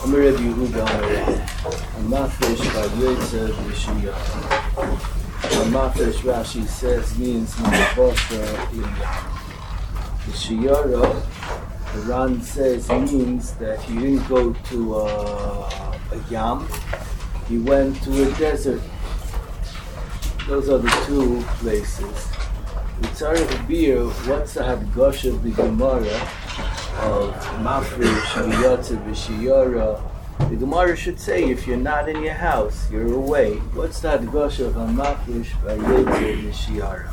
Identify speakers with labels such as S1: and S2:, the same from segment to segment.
S1: Amar Rabbi Yehuda Amafresh Vayotze B'Shiyara. Amafresh, Rashi says, means Mavosha Yam. B'Shiyara, the Ran says, means that he didn't go to a yam, he went to a desert. Those are the two places. The Tzarech Bir, what's the Hadgash of the Gemara of Mafresh Vayotze B'Shiyara? The Gemara should say, if you're not in your house, you're away. What's the Hadgash of Mafresh Vayotze B'Shiyara?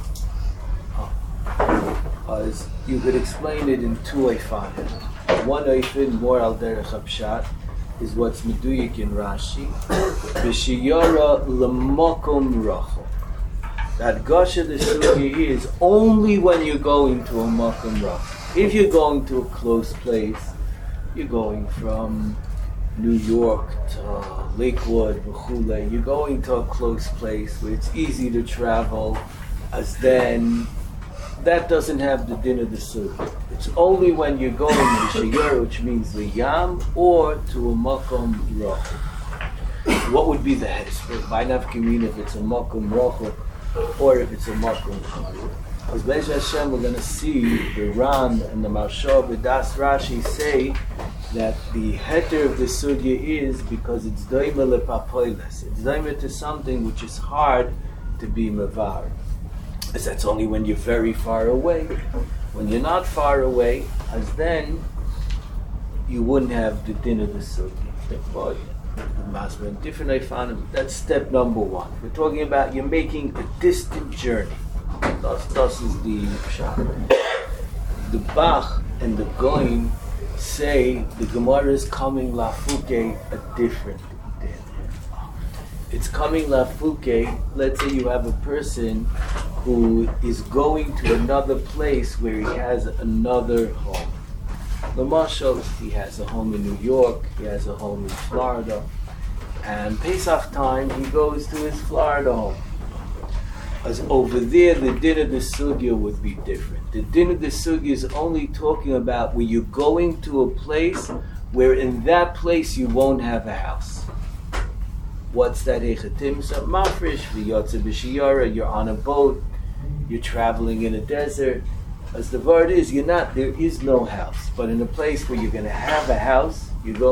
S1: You could explain it in two Eifanim. One Eifin, more al derech hapshat, is what's meduyik in Rashi. B'Shiyara l'makom rachel. That Gasha the Sugya is only when you're going to a makom rachel. If you're going to a close place, you're going from New York to Lakewood, B'chule, you're going to a close place where it's easy to travel, as then that doesn't have the din of the sugya. It's only when you're going to Shiyar, which means the yam, or to a makom rachel. What would be the hesper? By nafkamina, if it's a makom rachel, or if it's a makom rachel. As Be'ez Hashem, we're going to see the Ran and the Marsha B'das Rashi say that the heter of the sugya is because it's doima lepapoiles. It's doima to something which is hard to be mavar. As that's only when you're very far away. When you're not far away, as then you wouldn't have the din of the sugya. Different Eifanim. That's step number one. We're talking about you're making a distant journey. Das is the pshat. The Bach and the Goin say the Gemara is coming lafuke a different din. It's coming lafuke. Let's say you have a person who is going to another place where he has another home. L'mashal, he has a home in New York, he has a home in Florida, and Pesach time he goes to his Florida home. As over there, the din of the sugya would be different. The din of the sugya is only talking about where you're going to a place where in that place you won't have a house. What's that echatim? So mafresh v'yotze b'shiyara, you're on a boat, you're traveling in a desert. As the word is, there is no house. But in a place where you're going to have a house,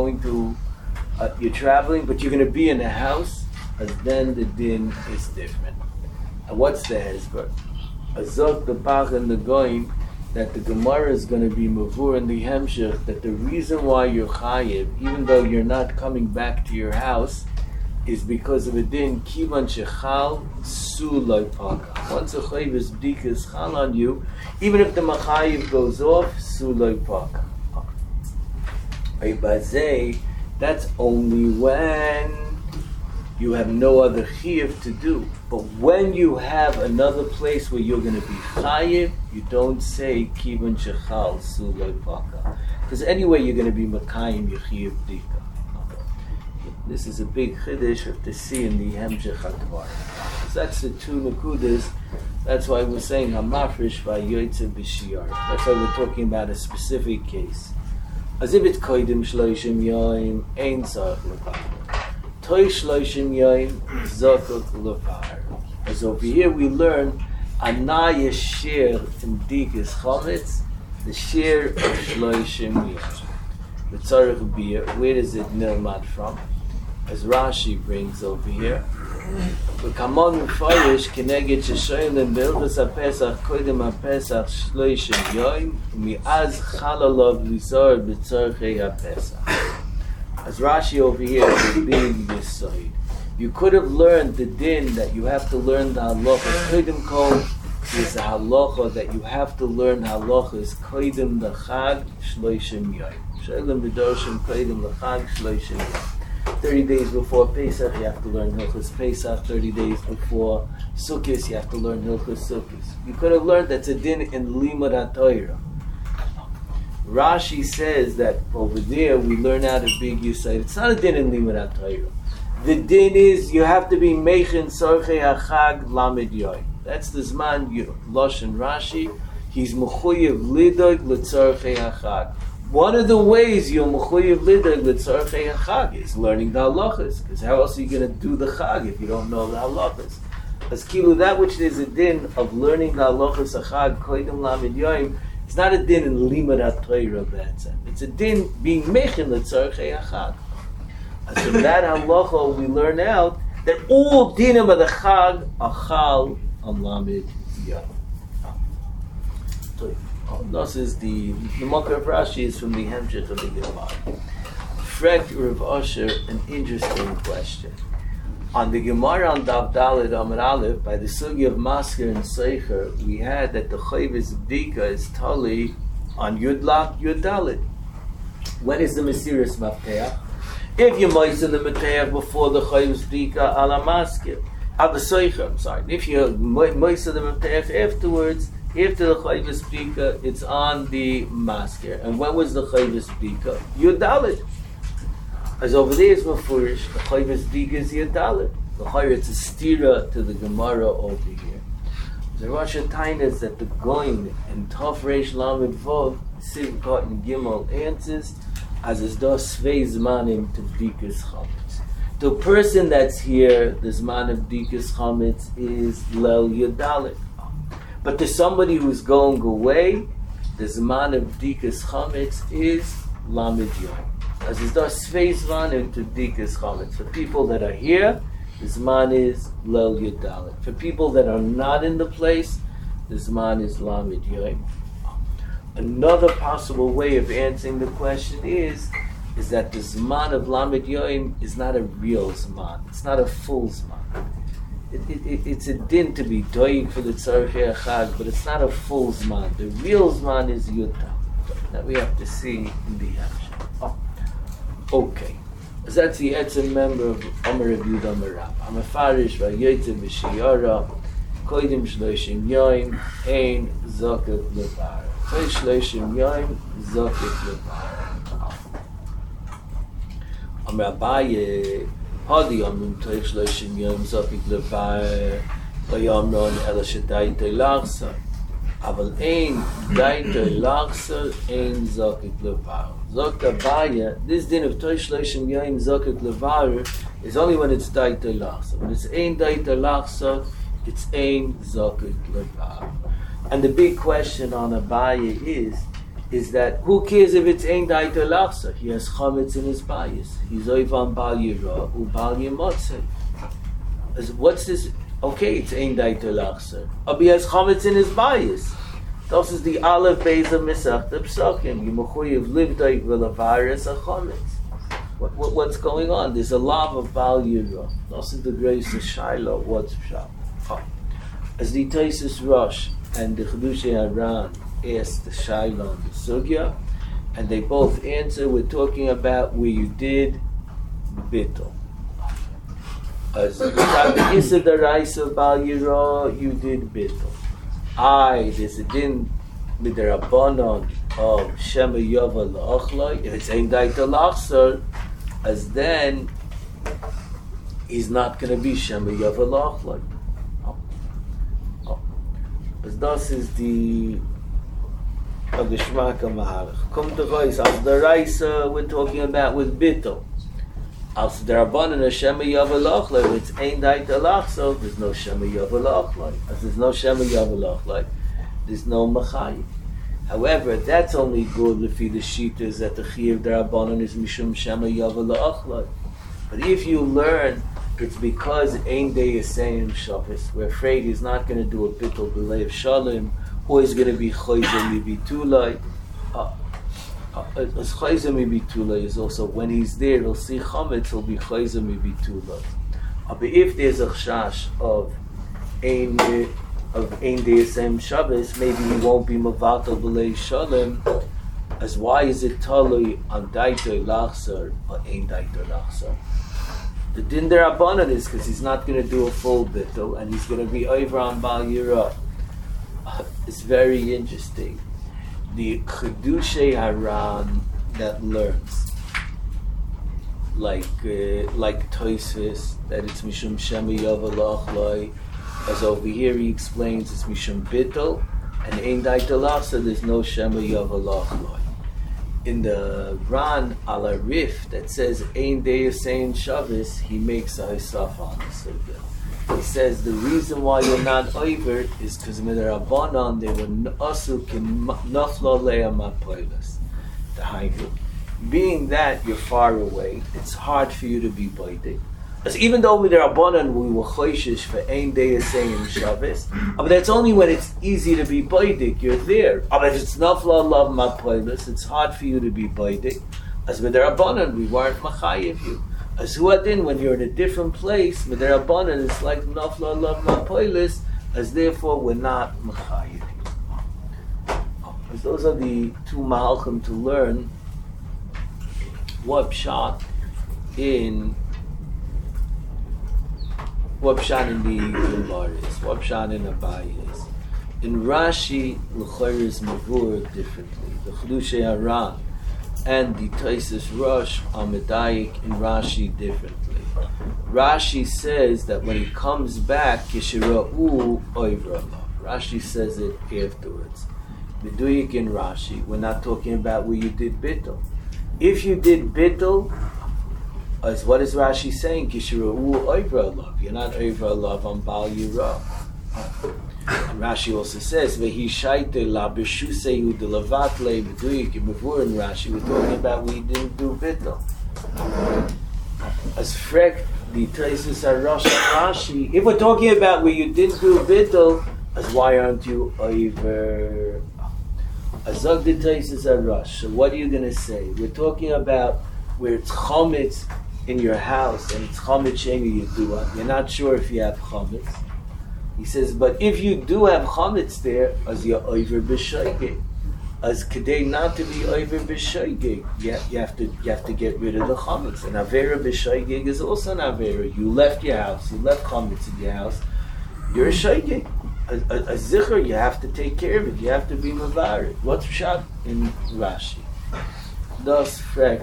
S1: you're traveling, but you're going to be in a house, as then the din is different. And what's the hezbollah? Azok, the Bach, and the Goyim, that the Gemara is going to be mavur in the Hemshech, that the reason why you're chayiv, even though you're not coming back to your house, is because of a din kivan shechal su loy paka. Once a chayvus b'dika is chal on you, even if the machayiv goes off, su loy paka. That's only when you have no other chiyuv to do. But when you have another place where you're going to be chayiv, you don't say kivan shechal su loy paka, because anyway you're going to be makayim your chiyuv b'dika. This is a big chiddush to see in the Hemshech HaDvar. So that's the two nekudas. That's why we're saying Hamafresh Vayotze B'Shiyara. That's why we're talking about a specific case. As if it's Koidim Shloshim Yoim, Ein Tzarech L'Par. Toi Shloshim Yoim, Zokok L'Par. As over here we learn Anaya Shir in Dikas Chometz, the Shir of Shloshim Yoim. The Tzarech B'Yer, where does it nilmad from? As Rashi brings over here, "V'kamon mufarish keneged sheshoylim b'ilchus haPesach kodim haPesach shloishim yoyim u'mi'az chalalov lizor b'tzorchei haPesach." As Rashi over here is a big yisoid. You could have learned the din that you have to learn the halacha. Kodim kol is a halacha that you have to learn halacha is kodim l'chag shloishim yoyim. Shoylim b'doshim kodim l'chag shloishim yoyim. 30 days before Pesach, you have to learn Hilchos Pesach. 30 days before Sukkot, you have to learn Hilchos Sukkot. You could have learned that's a din in Limud HaTorah. Rashi says that over there we learn out a big Yisayid. It's not a din in Limud HaTorah. The din is you have to be Meichin Sorchei HaChag Lamed Yoy. That's the Zman Loshen Rashi. He's Mechuyev Lidog L'Tzorchei HaChag. one of the ways you're mechuyev lidog l'tzarchei hachag is learning the halachas. Because how else are you going to do the chag if you don't know the halachas? As kilu, that which is a din of learning the halachas hachag koydem lamed yoim, it's not a din in limud haTorah b'etzem. It's a din being mechin l'tzarchei hachag. And from that halacha we learn out that all dinim of the chag are chal on lamed yoim. This is the Makar of Rashi is from the Hemshech of the Gemara. Frek Rav Asher, an interesting question. On the Gemara on Daf Daled Amar Aleph, by the sugi of Masker and Seicher, we had that the Chayvis Bdika is tali on Yudlak Yud Daled. When is the Mesiris Mafteach? If you moisten the Mafteach before the Chayvis Bdika ala Masker, the Seicher, I'm sorry. If you moisten the Mafteach afterwards, after the Chayvis Bdika, it's on the Masker. And when was the Chayvis Bdika? Yud Daled. As over there is Mefurish, the Chayvis Bdika is Yud Daled. The Chayr, it's a stira to the Gemara over here. The Rosh Hashanah is that the Goin and Tov Reish Lamed Vov, Sivkot and Gimel answers, as is dos Svei Zmanim to Bdikas Chametz. The person that's here, the Zman of Bdikas Chametz is Lel Yud Daled. But to somebody who's going away, the Zman of Bdikas Chametz is Lamed Yom. As is thus Svei Zmanim to Bdikas Chametz. For people that are here, the Zman is Lel Yud Daled. For people that are not in the place, the Zman is Lamed Yom. Another possible way of answering the question is that the Zman of Lamed Yom is not a real Zman. It's not a full Zman. It's a din to be doig for the tzarchei hachag, but it's not a full zman. The real zman is Yud Daled. That we have to see in the action. Okay. As that's the etzem member of Omer of Yud Omer Rab. Hamafarish v'yotzim v'shiyara koidim shloshim yoim ein zoket levar. Koidim shloshim yoim zoket levar. Omer Abaye Hadi Amrim Toich Shloshim Yom Zokik Levar Vayamron Ela Shedaitei Lachsa Aval Ein Daitei Lachsa Ein Zokik Levar Zok Abaye, this din of Toich Shloshim Yom Zokik Levar is only when it's Daitei Lachsa. When it's Ein Daitei Lachsa, it's Ein Zokik Levar. And the big question on Abaye is that who cares if it's Ein Daitei Lachsa? He has chametz in his bias. He's oivan bal yira u bal yimotzei. What's this? Okay, it's Ein Daitei Lachsa. But he has chametz in his bias. This is the Aleph Beis of Mesachta Psachim. Yimuchuyev livdoik v'lavaris a chametz. What's going on? There's a lav of bal yira. This is the grace of Shiloh. What's pshat? As the Taisus Rosh and the Chedushei Haran asked the Shiloh and the Sugya, and they both answer, we're talking about where you did bittul. As Issa Daraisa Bal Yira, you did bittul. There's a din midrabanon of Shema Yova La'achlai. If it's Ein Daitei Lachsa, as then he's not going to be Shema Yova La'achlai. As thus is the of the Shmaka Mahalach. Come to Gois, as the Raisa we're talking about with Bittul. As the Rabbanan of Shema Yova La'achlai, if it's Ein Daitei Lachsa, there's no Shema Yova La'achlai. As there's no Shema Yova La'achlai, there's no Machayi. However, that's only good if the Shita is that the Chiyuv the Rabbanan is Mishum Shema Yova La'achlai. But if you learn it's because Ein Day is saying Shabbos, we're afraid he's not going to do a Bittul B'lei of Shalom, or he's going to be Chayzer Mibitulai. As Chayzer Mibitulai is also, when he's there, he'll see Chametz, he'll be Chayzer Mibitulai. But if there's a Chash of Ein Day saying Shabbos, maybe he won't be Mavatal B'lei Shalom. As why is it Talui on Daitei Lachsa or Ein Daitei Lachsa? The din derabanan is because he's not going to do a full bittul and he's going to be over on Bal Yira. It's very interesting. The Chedushei Haran that learns, like Tosfos, that it's Mishum Shema Yova La'achlai. As over here he explains it's Mishum Bittul, and Ein Daitei Lachsa there's no Shema Yova La'achlai. in the Ran al Arif that says Ein Deyasein Shabbos, he makes a hisaf on this. He says the reason why you're not over is because Midrabanan they were asuk in nafla leya mapoilas. The haiku. Being that you're far away, it's hard for you to be baidik. Because even though with the Rabbanan we were choishish for ein deyasein Shabbos, but that's only when it's easy to be baidik, you're there. But if it's nafla love mapoilas, it's hard for you to be baidik. As with the Rabbanan, we weren't machayev you. As huadin, when you're in a different place, with the Rabbanan, it's like nafla love mapoilas, as therefore we're not machayev you. As those are the two mahalchim to learn what pshat in the Gemara is, what pshat in Abaye is. In Rashi, l'chayr is mavur differently. The Chiddushei Haran and the Taisus Rosh are medayik in Rashi differently. Rashi says that when he comes back, Yeshira'u oivra. Rashi says it afterwards. Meduyik in Rashi, we're not talking about where you did bittul. If you did bittul, as what is Rashi saying? Kishira'u oivra alav. You're not oivra alav on Baal Yirah. And Rashi also says, Vehi shaite la b'shusei udelavat b'duyik b'vur in Rashi. We're talking about we didn't do bittul. As frek the Taisus Rosh Rashi. If we're talking about where you didn't do bittul, as why aren't you over? Azog the Taisus Rosh. So what are you going to say? We're talking about where it's chometz in your house and it's chometz sheni yedua. You're not sure if you have chometz. He says, but if you do have chometz there, as you're over b'shoigeg, as kedei not to be over b'shoigeg, you have to get rid of the chometz. And avera b'shoigeg is also an avera. You left your house, you left chometz in your house. You're a shoigeg. A zikr, you have to take care of it. You have to be mevared. What's pshat in Rashi? Thus, frek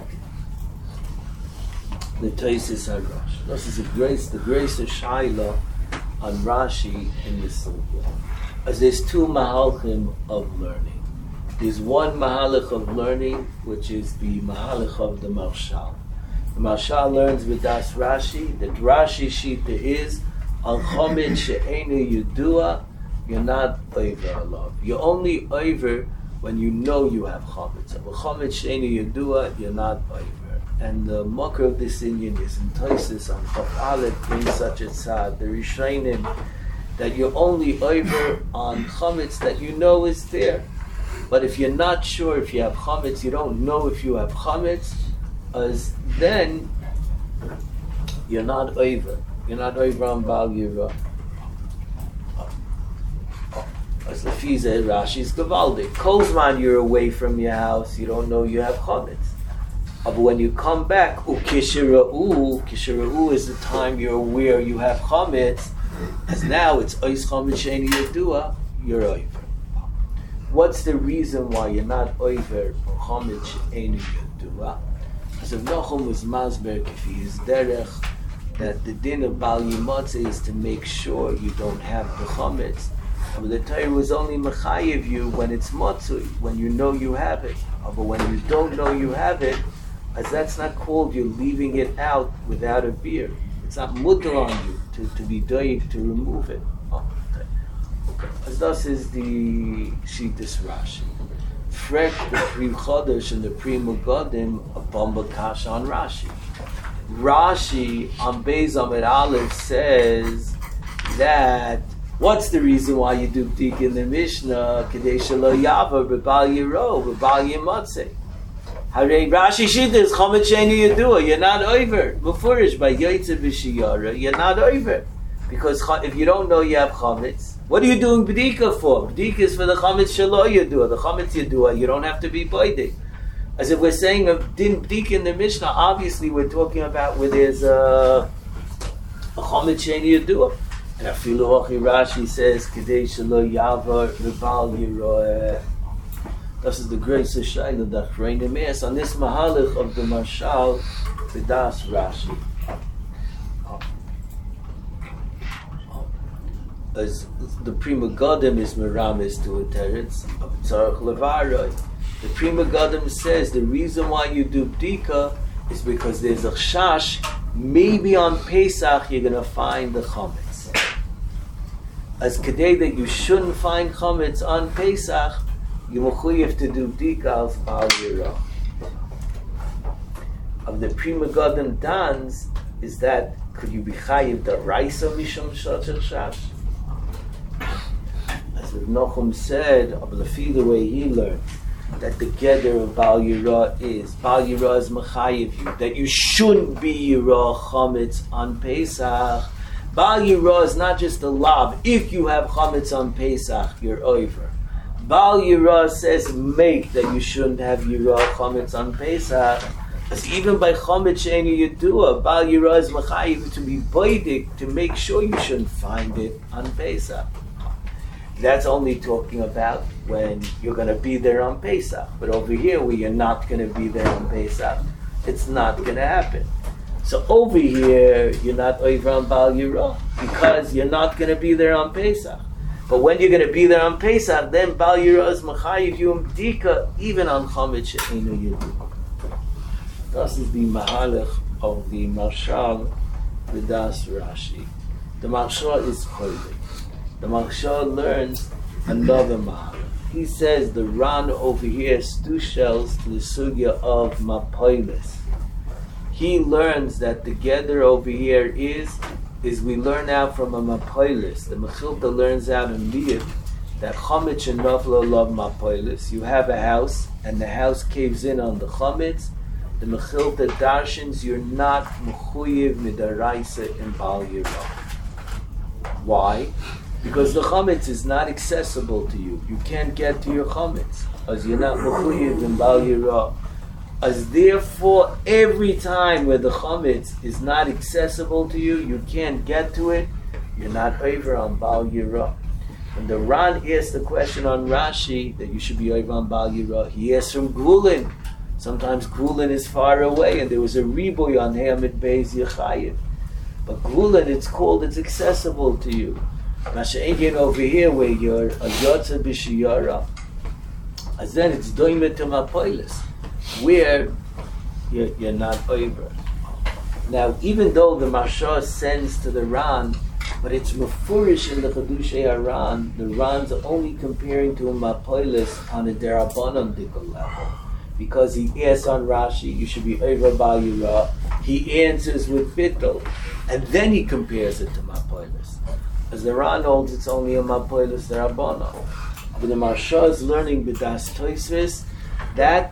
S1: the Taisus HaRosh. This is the grace of Shaila on Rashi in the Sugya. As there's two mahalchim of learning. There's one mahalach of learning, which is the mahalach of the Marshal. The Marshal learns with Das Rashi that Rashi Shita is al chomet she'enu yudua. You're not over alav. You're only over when you know you have chometz. But chometz she'enu yudua, you're not over. And the makar of this Indian is in Taisus on Chaf Aleph brings such a tzad, the Rishonim, that you're only over on chometz that you know is there. But if you're not sure if you have chometz, you don't know if you have chometz, as then you're not over. You're not over on Baal Yirah. As the Fiza Rashi's Gavaldik. Kozman, you're away from your house, you don't know you have chometz. But when you come back, Kishira'u is the time you're aware you have chometz, as now it's Ois Chometz Sheni Yedua, you're over. What's the reason why you're not over chometz Sheni Yedua? As if Nochum was Masber, if he is derech, that the din of Bal Yimotze is to make sure you don't have the chometz. But the Torah was only mechayev you when it's motzui, when you know you have it. But when you don't know you have it, as that's not called you're leaving it out without a beer. It's not mutter on you to be doig to remove it. As thus is the Shitas Rashi. Frek the Pri Chodesh and the Pri Megadim a Bamba Kash on Rashi. Rashi on Beis Amid Aleph says that what's the reason why you do b'dik in the Mishnah? Kedei shelo yava b'bal yiro b'bal yimotze. Harei Rashi Shita is chometz sheni yedua. You're not over. Mufurish by Yotze b'shiyara. You're not over because if you don't know you have chometz, what are you doing b'dika for? B'dika is for the chometz shelo yedua. The chometz yedua. You don't have to be b'dik. As if we're saying a din b'dik in the Mishnah, obviously we're talking about where there's a chometz sheni yedua. And Afilu Hochi Rashi says, Kedei Shelo Yavar Rebal Yiroeh. This is the grace of Shaila that Reinim is on this Mahalach of the Marshal, the Das Rashi. As the Pri Megadim is Meramis to a teretz of Tzarech Levaroi. The Pri Megadim says the reason why you do bdika is because there's a chash. Maybe on Pesach you're going to find the chametz. As kedei that you shouldn't find chametz on Pesach, you mechuyev to do bdika al Bal Yirah. Of the Pri Megadim dans is that could you be chayiv the raisa mishum shachar shash? As Rav Nachum said, the way he learned, that the gather of Bal Yirah is mechayiv you, that you shouldn't be Yirah chametz on Pesach. Bal Yirah is not just a lav. If you have chametz on Pesach, you're over. Bal Yirah says make that you shouldn't have Yirah chametz on Pesach. Because even by chametz she'einu yedua, Bal Yirah is mechayiv to be boidik, to make sure you shouldn't find it on Pesach. That's only talking about when you're going to be there on Pesach. But over here, where you're not going to be there on Pesach, it's not going to happen. So over here, you're not over on Bal Yirah because you're not going to be there on Pesach. But when you're going to be there on Pesach, then Bal Yirah is mechayiv you bdika even on chametz she'einu yedua. This is the mahalach of the Marshal V'das Rashi. The Marshal is holy. The Marshal learns another mahalach. He says the Ran over here stushels to the sugya of mapoilis. He learns that the gather over here is we learn out from a mapoilis. The Mechilta learns out in Liyit that chametz and nafla love mapoilis. You have a house and the house caves in on the chametz. The Mechilta darshans you're not mechuyev midaraisa in Bal Yirah. Why? Because the chametz is not accessible to you. You can't get to your chametz, as you're not mechuyev in Bal Yirah. As therefore, every time where the chametz is not accessible to you, you can't get to it, you're not over on Bal Yirah. When the Ran asked the question on Rashi that you should be over on Bal Yirah, he asked from Gulin. Sometimes Gulin is far away, and there was a riboy on Hamid Beis Yechayev. But Gulin, it's accessible to you. Masha'egin over here, where you're a yotza b'shiyara, as then it's doimet to mapoilis, where you're not over. Now, even though the Marsha sends to the Ran, but it's mefurish in the Chedushei Aran, the Ran's only comparing to a mapoilis on a derabanan dikul level. Because he asks on Rashi, you should be over Bal Yirah. He answers with bittul, and then he compares it to mapoilis. As the Ran holds, it's only a mapoilis derabanan. But the Marsha is learning b'das Tosfos that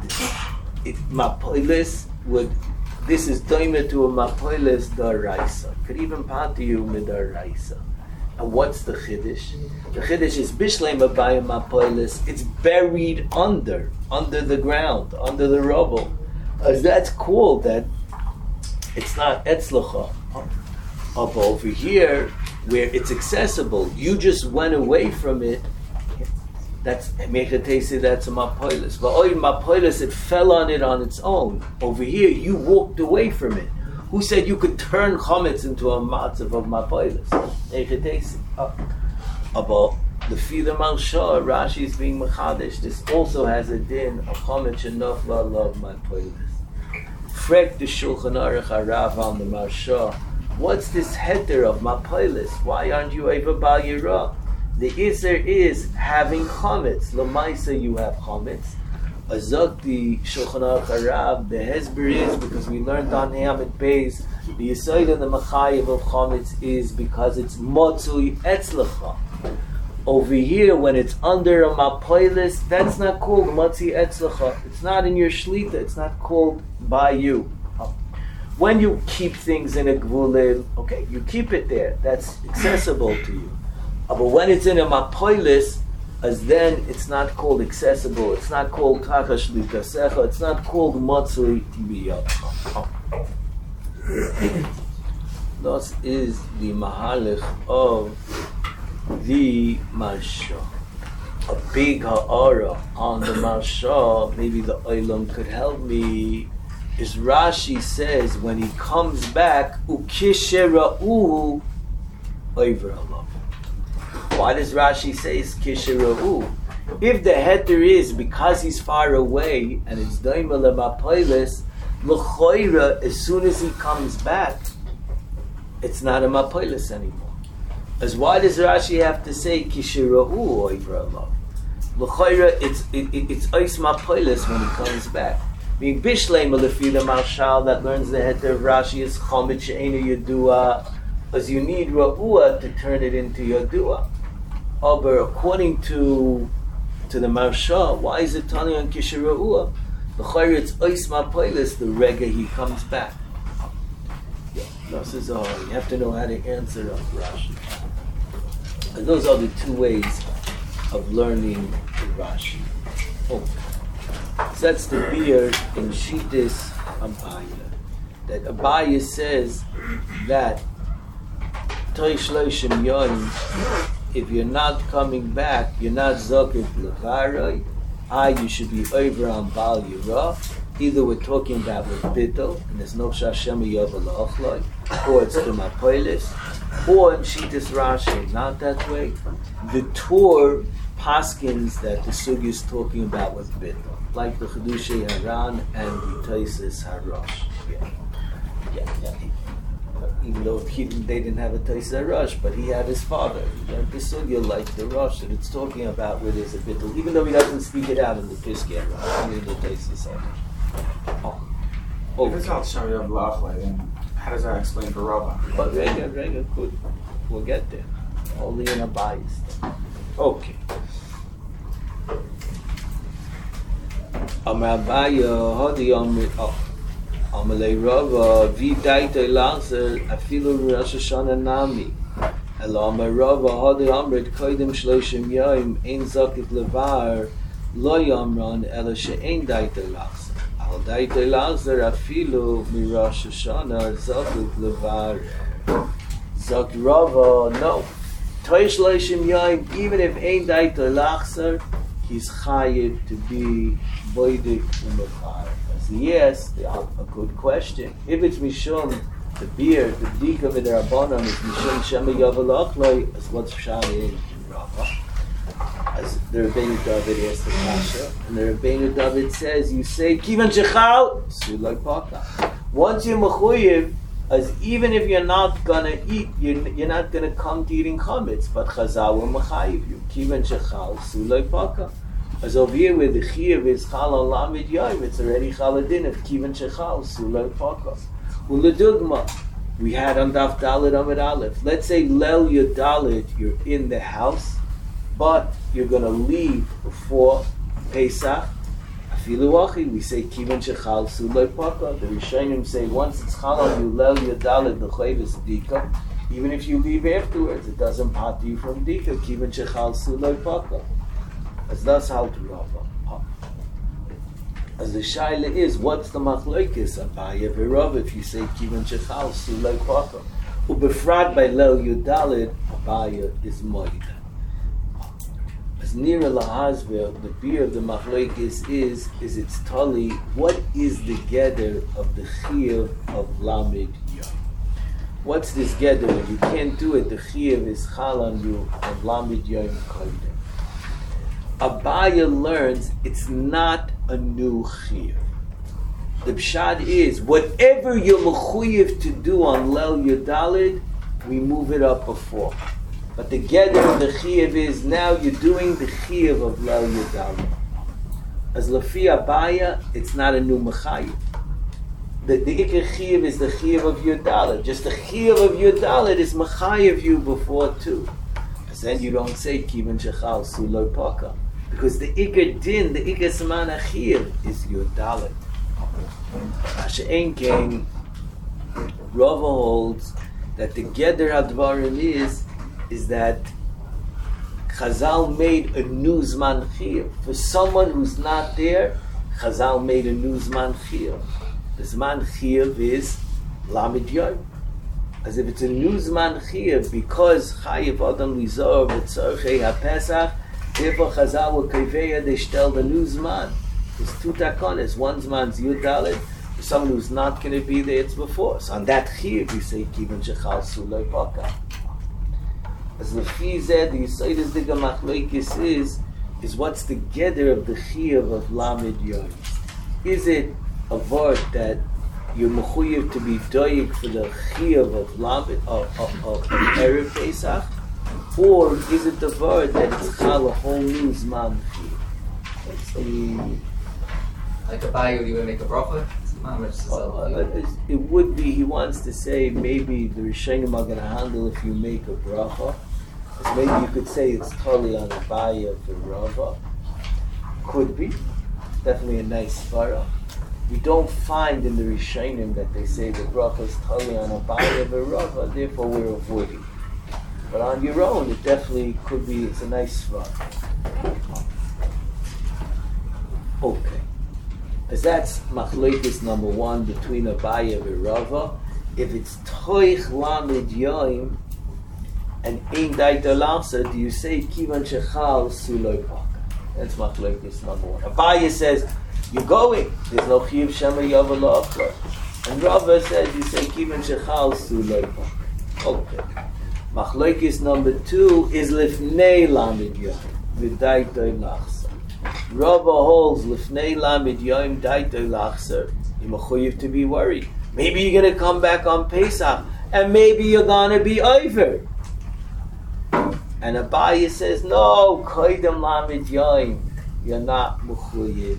S1: mapoilis would. This is doimet to a mapoilis daraisa. Could even part to you midaraisa. And what's the chiddush? The chiddush is bishlei mabayim mapoilis. It's buried under the ground, under the rubble. As that's called that. It's not etzlacha. Up over here, where it's accessible, you just went away from it. That's mechatesi. That's a mapoilis. But oy mapoilis, it fell on it on its own. Over here, you walked away from it. Who said you could turn chametz into a matzav of mapoilis? Mechatesi. About the Fida Marsha, Rashi is being mechadish. This also has a din of chametz and nafla love mapoilis. Frek the Shulchan Aruch Harav on the Marsha. What's this heter of mapoilis? Why aren't you over Bal Yirah? The Isser is having chametz. Lamaisa, you have chametz. Azak the Shulchan Aruch Harav, the Hezber is because we learned on Hamid Beis, the Yesod of the Machayev of chametz is because it's motzui etzlecha. Over here, when it's under a mapoilis, that's not called motzui etzlecha. It's not in your shlita. It's not called by you. When you keep things in a gvulil, okay, you keep it there. That's accessible to you. But when it's in a mapoilis, as then it's not called accessible. It's not called tachash litasecha. It's not called matzui tibiyah. This is the mahalach of the Marsha. A big ha'ara on the Marsha, maybe the Olam could help me, is Rashi says when he comes back, ukishera'uhu over alav. Why does Rashi say it's kishera'u? If the heter is because he's far away and it's daimel mapoilis, l'choira, as soon as he comes back, it's not a mapoilis anymore. As why does Rashi have to say kishira'u oivra lo? L'choira, it's ois mapoilis when he comes back. Being bishlei malafila marshal that learns the heter of Rashi is chomit she'enu yadua, as you need ra'ua to turn it into yadua. But according to the Marsha, why is it Tani on Kishira'ua? The Chayr, it's Ois Mapoilis, the Rega, he comes back. Yeah, this is all. You have to know how to answer on Rashi. And those are the two ways of learning the Rashi. Okay. So that's the beer in Shittis Abaya. That Abaya says that Toish Loishim Yoim, if you're not coming back, you're not zokif levaroi, you should be over on Bal Yirah. Either we're talking about with Bittel, and there's no Shashem Yovel Ochloi, or it's the Mapoilis, or in Shittis Rashi, not that way. The Torah paskins that the Sugi is talking about with Bittel, like the Chedushay Haran and the Taisis Harosh. Yeah. Even though they didn't have a Taisa Rush, but he had his father. He learned the Sugya like the Rush that it's talking about where there's a bittul, even though he doesn't speak it out in the Piskei Rush, only in the Taisa Rush.
S2: If it's not Shaviyah Blachlai, then how does that explain for Rava?
S1: But Rega, good. We'll get there. Only in a bias. Okay. Amabaya, Hadi Amrit. Amalei Rava, Vidaita Lancer, Afilu Rosh Hashanah Nami. Elama Rava, Hadi Amrit, Koidim Shloshim Yoim, Ein Zakit Levar, Lo Yamran, Ela She'ein Daita Lancer. Al Daita Lancer, Afilu, Mi Rosh Hashanah, Zakit Levar. Zak Rava, no. Toish Shloshim Yoim, even if Ein Daita Lancer, he's chayiv to be Boidik Umevar. Yes, a good question. If it's Mishum, the beer, the Dika V'Darabanan is Mishum Shema Yovel Ochloi, as what's Pshat in Rava. As the Rebbeinu David asks the Kasha, and the Rebbeinu David says, you say, Kivan Shechal, Sulai Paka. Once you're Mechuyev, as even if you're not gonna eat, you're not gonna come to eating chametz, but Chazal will Mechayiv you. Kivan Shechal, Sulai Paka. As over here where the Chiyuv is Chal on Lamed Yoim, it's already Chaladin of Kivan Shechal, Sulai Paka. Uladugma, we had on Daf Dalet Amid Aleph. Let's say Lel Yadalit, you're in the house, but you're going to leave before Pesach. Afilu Achi, we say Kivan Shechal, Sulai Paka. The Rishonim say once it's Chal on you, Lel Yadalit, the Chayv is Dika. Even if you leave afterwards, it doesn't part you from Dika. Kivan Shechal, Sulai Paka. As that's how to Rava. As the shaila is, what's the machlokes Abaya v'Rava if you say Kivan Shechal Sulai Paka? Ubefrag by Lel Yudalid, Abaya is Moida. As Nira Lahazvel, the beer of the machlokes is its tali. What is the gather of the chiyuv of Lamed Yom? What's this gather? If you can't do it, the chiyuv is chal on you on Lamed Yom Kodesh. Abaya learns it's not a new chiyuv. The pshad is whatever you're mechuyev to do on Lel Yudalid, we move it up before. But the gather of the chiyuv is now you're doing the chiyuv of Lel Yudalid. As Lafi Abaya, it's not a new mechayev. The ikar chiyuv is the chiyuv of Yudalid. Just the chiyuv of Yudalid is mechayev you before too. Because then you don't say Kivan Shechal Sulai Paka. Because the Iker Din, the Iker Saman Achir is your Dalit. Masha'en King, Rava holds that the Geder Advarim is that Chazal made a new Zman Chir. For someone who's not there, Chazal made a new Zman Chir. The Zman Chir is Lamed Yom. As if it's a new Zman Chir, because Chayiv Adam Lizor V'Tzorchei HaPesach, therefore, Chazal will Kaiveya, they tell the new Zman. There's two takonis. One Zman's Yudalid. For someone who's not going to be there, it's before. So on that Chiyuv, you say, Kivan Shechal Sulai Paka. As the Fi said, the Yisaydas Diga Machlekes is is what's the gather of the chiyuv of Lamed Yom? Is it a word that you're mechuyev to be doyik for the chiyuv of Lamed of Erev Pesach, or is it the word that it's chal a whole new zman chiyuv? What's the
S3: like a bayou, you would make a bracha?
S1: it would be, he wants to say maybe the Rishonim are going to handle if you make a bracha. So maybe you could say it's totally on the bayou of the Rava. Could be. Definitely a nice svara. We don't find in the Rishonim that they say the bracha is totally on a bayou of a Rava, therefore we're avoiding. But on your own, it definitely could be, it's a nice svara. Okay. Because that's machlekes number one between Abaye and Rava. If it's toich lamed yoim and ein daita lasa, do you say kivan shechal suloi paka? That's machlekes number one. Abaye says you're going. There's no chiyuv shema yavel la'achar. And Rava says you say kivan shechal suloi paka. Okay. Machlekes number two is lifnei lamed yoim v'daita lasa. Rava holds lifnei lamed yom daito lachser. You're mechuyev to be worried. Maybe you're going to come back on Pesach, and maybe you're going to be over. And Abaye says, no, koydem lamed yom, you're not mechuyev.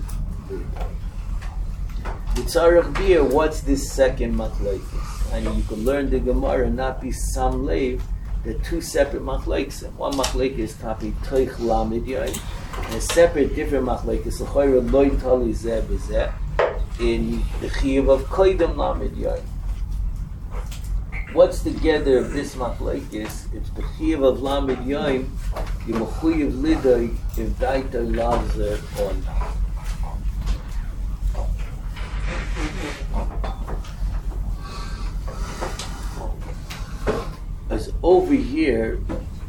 S1: The tzarech beer, what's this second machlokes? And you can learn the Gemara and not be some lave. They're two separate machlokes. One machlokes is tapi toich lamed yom. And a separate, different machlekes, l'choyra loy tali zeh b'zeh, in the chiyuv of koydem lamed yom. What's the gather of this machlekes? It's the chiyuv of lamed yom, the mechuyev lidoy, if daita lavzer or not. As over here,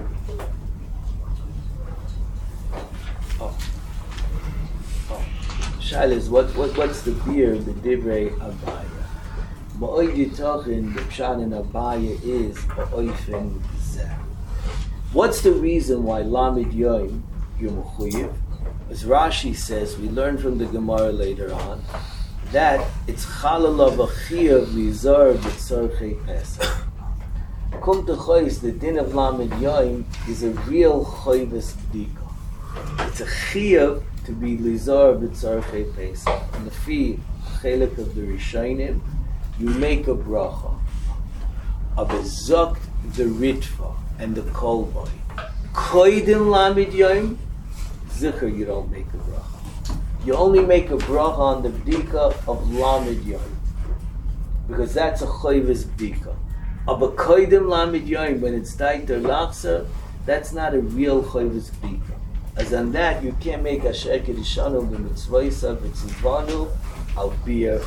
S1: Shailas, what's the beer, the divrei Abaye? Ma'oid yitachin, the pshat in Abaye is ba'oifen zeh. What's the reason why lamed yom you're mechuyev? As Rashi says, we learn from the Gemara later on, that it's chalala v'chiyav lizar b'tzorchei Pesach. Kum t'chois, the din of lamed yom is a real choyves b'dika. It's a chiyav to be lizar b'tzarchei Pesach. And the fi chelik of the Rishonim, you make a bracha of a zokt the ritva and the kolboy. Koydem lamed yom, zikr you don't make a bracha. You only make a bracha on the bdika of lamed yom, because that's a choyves bdika. Of a koydem lamed yom, when it's daiter lachser, that's not a real choyves bdika. As on that, you can't make asher kedishanu b'mitzvaysa v'tzivanu al beer.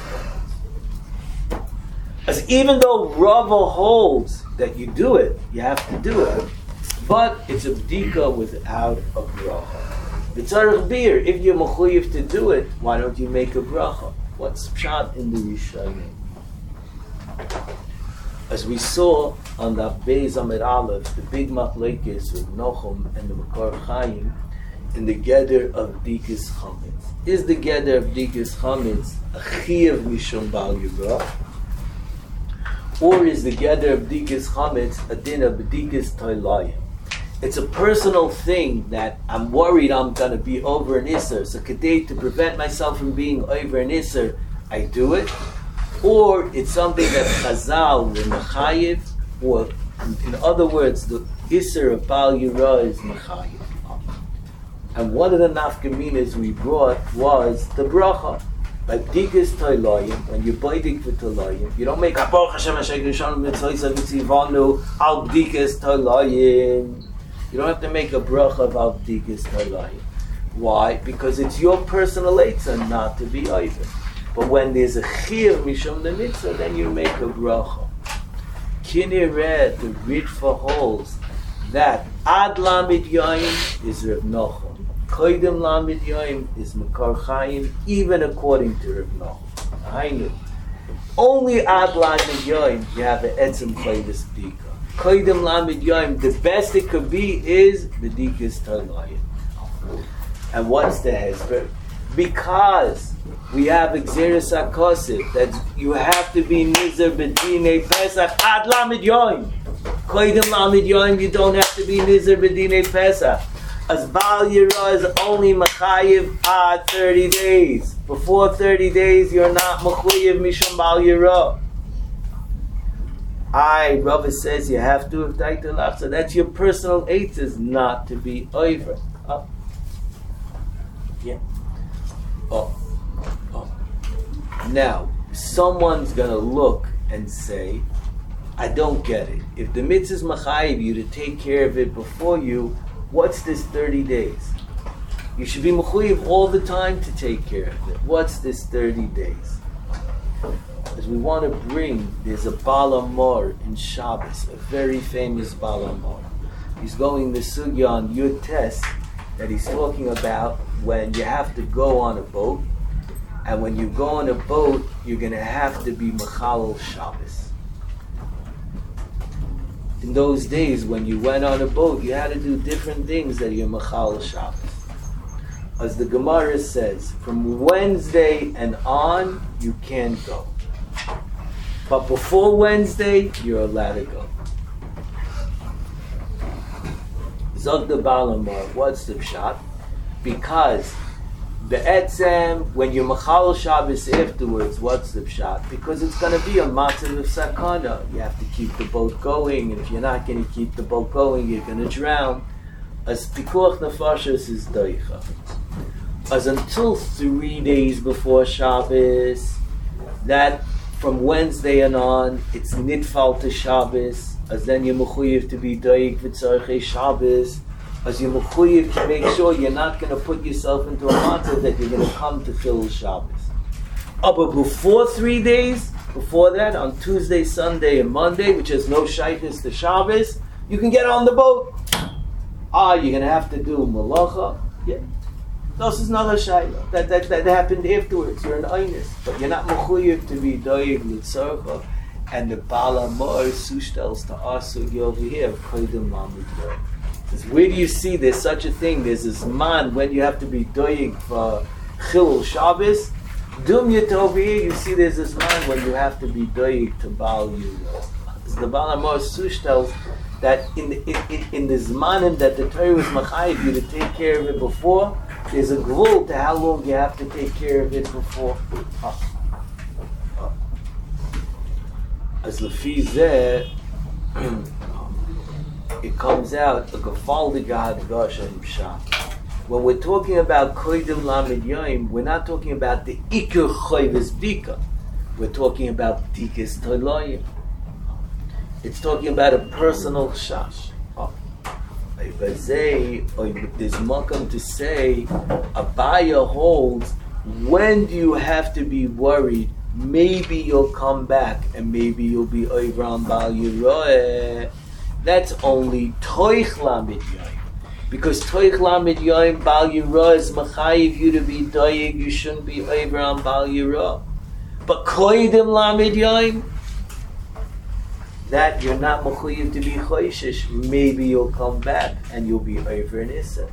S1: As even though Rava holds that you do it, you have to do it, but it's a bdika without a bracha. B'tzarech beer, if you're mechuyev to do it, why don't you make a bracha? What's pshat in the Rishonim? As we saw on the Beis Amid Aleph, the big machlekes with Nochum and the Makor Chaim, in the gather of Dikas Chametz. Is the gather of Dikas Chametz a chiyuv mishum bal yibra? Or is the gather of Dikas Chametz a din of Dikas Toilayim? It's a personal thing that I'm worried I'm going to be over an Isser, so today to prevent myself from being over an Isser, I do it. Or it's something that Chazal will mechayiv, or in other words, the Isser of Bal Yira is mechayiv. And one of the nafkaminas we brought was the bracha. By bdikas toilayim, when you're baidik for toilayim, you don't make a baruch Hashem Hashem Rishon Mitzvaysa Mitzivanu al bdikas toilayim. You don't have to make a bracha of al bdikas toilayim. Why? Because it's your personal eitzah not to be over. But when there's a chiyuv mishum the mitzvah, then you make a bracha. Kinireh, the Ritva holds that ad lamed yoyim is Reb Nochum. Koydem lamed yoyim is Makor Chaim, even according to Reb Nochum. I knew. Only ad lamed yoyim you have an etzem choyves bdika. Koydem lamed yoyim, the best it could be is the dikas tolayim. And what's the hesper? Because we have Xeris HaKosif, that you have to be Nizer B'dinei Pesach Ad Lamed Yoim. Koydem Lamed Yoim, you don't have to be Nizer B'dinei Pesach. As Baal Yirah is only Machayiv Ad 30 days. Before 30 days, you're not Machayiv Mishum Baal Yirah. Rava says you have to have Daita Lachza. That's your personal eighth, is not to be over. Oh. Yeah. Oh. Now, someone's going to look and say, I don't get it. If the mitzvah is machayiv you to take care of it before you, what's this 30 days? You should be machayiv all the time to take care of it. What's this 30 days? As we want to bring, there's a Baal Amor in Shabbos, a very famous Baal Amor. He's going the sugya on Yud Tes, that he's talking about when you have to go on a boat, and when you go on a boat, you're going to have to be Mechalel Shabbos. In those days, when you went on a boat, you had to do different things that you're Mechalel Shabbos. As the Gemara says, from Wednesday and on, you can't go. But before Wednesday, you're allowed to go. Zog the Baal Amor, what's the pshat? Because be'etzem, when you're Machal Shabbos afterwards, what's the pshat? Because it's going to be a matzav of sakana. You have to keep the boat going, and if you're not going to keep the boat going, you're going to drown. As pikuach nefashos is doicha. As until 3 days before Shabbos, that from Wednesday and on, it's nitfal to Shabbos. As then you're mechuyev to be doig v'tzarchei Shabbos. As you're mechuyev to make sure you're not going to put yourself into a matzah that you're going to come to Chilul Shabbos. But before 3 days, before that, on Tuesday, Sunday, and Monday, which has no shaykhis to Shabbos, you can get on the boat. You're going to have to do malacha. Yeah. This is not a shayla. That happened afterwards. You're an einus, but you're not mechuyev to be doig litzarcha. And the Baal Amor sushtells to us over here of koydem lamed yoim. Says, where do you see there's such a thing? There's this man when you have to be doig for Chilul Shabbos. Dum yet over here, you see there's this man when you have to be doig to Baal Yirah. The Baal Amor sushtells that in the zmanim that the Torah was machayiv you to take care of it before, there's a gvul to how long you have to take care of it before. As lefi zeh, it comes out a gefaldige hadgasha in pshat. When we're talking about koydem lamed yoim, we're not talking about the ikar chayvus bika. We're talking about dikas tolayim. It's talking about a personal shash. There's makam to say, Abaya holds, when do you have to be worried? Maybe you'll come back and maybe you'll be over on Baal Yirah. That's only Toich Lamed Yoim. Because Toich Lamed Yoim, Baal Yirah is machayiv you to be doig, you shouldn't be over on Baal Yirah. But Koydem Lamed Yoim, that you're not mechuyev to be choishish, maybe you'll come back and you'll be over in Issa.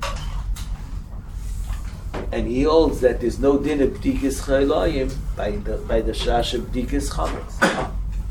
S1: And he holds that there's no din of b'dikas chaylayim by the shash of b'dikas chametz.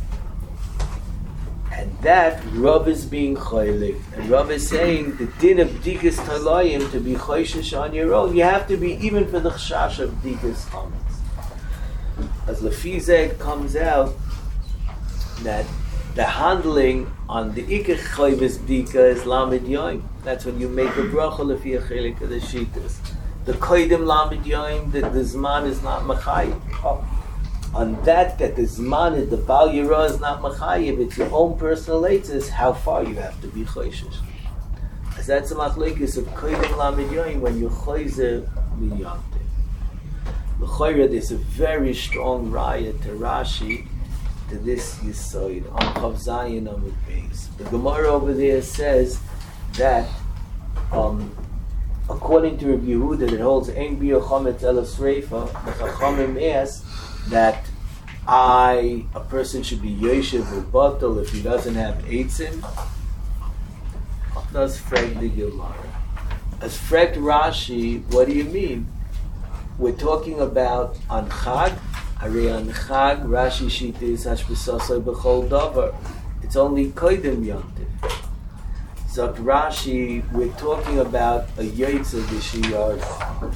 S1: And that Rav is being chaylik. And Rav is saying the din of b'dikas chaylayim to be choishish on your own, you have to be even for the shash of b'dikas chametz. As Lefizeh comes out that the handling on the ikar chayvus b'dika is lamed yoim. That's when you make a bracha lefi a chelik of the shitas. The koydem lamed yoim, the zman is not machayiv. On that the zman is the Baal Yirah is not machayiv. It's your own personal eitzes how far you have to be choishish. As that's a machlokes of koydem lamed yoim when you choyzer miyamte. L'chayra, there's a very strong raya to Rashi to this Yisoid on Chav Zayin Amud Beis. The Gemara over there says that according to Rabbi Yehuda, that holds Ein Biyah Chometz Elas Reifa, the Chachamim ask that a person should be Yeshiv or Batal if he doesn't have Eitzim. That's frag the Gemara. As fragt Rashi, what do you mean? We're talking about on Chag. Hare on Chag, Rashi Shita is hashbesasai b'chol davar. It's only koydem yontif. Zok Rashi, we're talking about a yotze b'shiyara.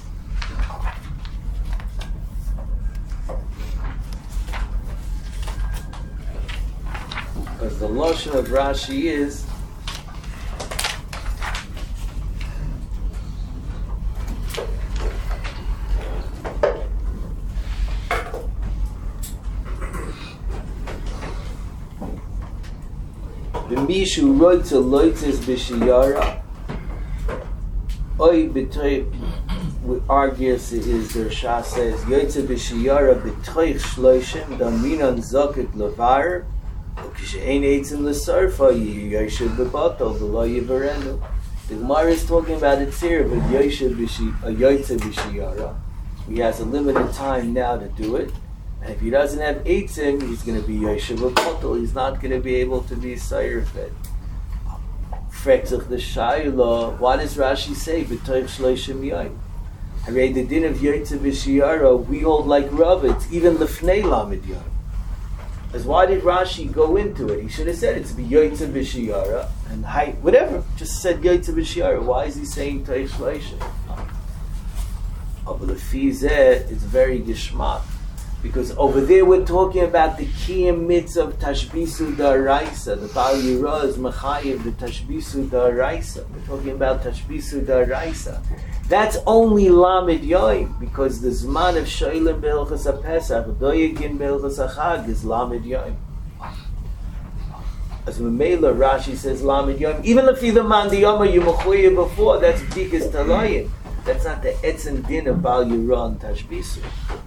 S1: Because the lashon of Rashi is Mishu roitza loitzes b'shiyara. Oy b'toy. Our guess is the Shah says yoitza b'shiyara b'toich shloishim daminon zoket levar ukishein eitzim l'sarfa yishuv b'bato v'lo yivarenu. The Gemara is talking about it here, but yoitza b'shiyara. He has a limited time now to do it. And if he doesn't have eitzim, he's going to be yeshiv b'bato. He's not going to be able to be sayirfed. Fretzach the Shayla, what does Rashi say? B'toich shloishim yayim. I read the din of Yotze b'shiyara, we hold like Rav, it's even lefnei lamed yayim. As why did Rashi go into it? He should have said it's Yotze b'shiyara, and whatever, just said Yotze b'shiyara. Why is he saying Toich shloishim? But the fizeh, it's very gishmak. Because over there we're talking about the kiyum mitzvah of tashbisu da'araisa. The Baal Yirah is mechayev the tashbisu da'araisa. We're talking about tashbisu da'araisa. That's only lamed yoim, because the zman of shoylim be'ilchas ha'pesach, doyegin be'ilchas ha'chag is lamed yoim. As Memela Rashi says lamed yoim, even if either man the yoma you mechayev before, that's dikas talayim. That's not the etzem din of Baal Yirah and tashbisu.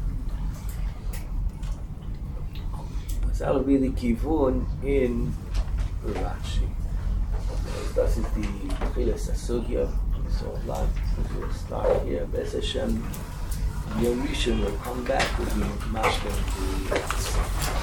S1: So that would be the kivun in Rashi. This is the Chilas Asugya. So we'll start here. Bez Hashem, Yom Rishon will come back with the mashkin.